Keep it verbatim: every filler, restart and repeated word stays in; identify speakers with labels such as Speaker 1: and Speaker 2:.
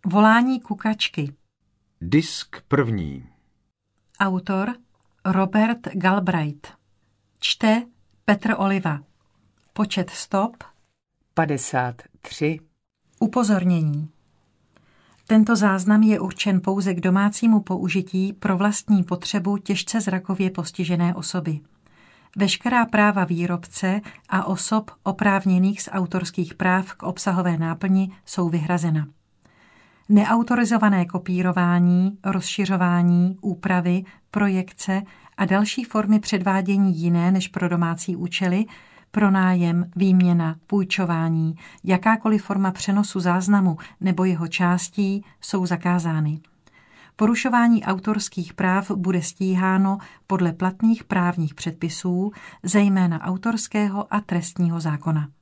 Speaker 1: Volání kukačky.
Speaker 2: Disk první.
Speaker 1: Autor Robert Galbraith. Čte Petr Oliva. Počet stop
Speaker 3: padesát tři.
Speaker 1: Upozornění. Tento záznam je určen pouze k domácímu použití pro vlastní potřebu těžce zrakově postižené osoby. Veškerá práva výrobce a osob oprávněných z autorských práv k obsahové náplni jsou vyhrazena. Neautorizované kopírování, rozšiřování, úpravy, projekce a další formy předvádění jiné než pro domácí účely, pronájem, výměna, půjčování, jakákoliv forma přenosu záznamu nebo jeho částí jsou zakázány. Porušování autorských práv bude stíháno podle platných právních předpisů, zejména autorského a trestního zákona.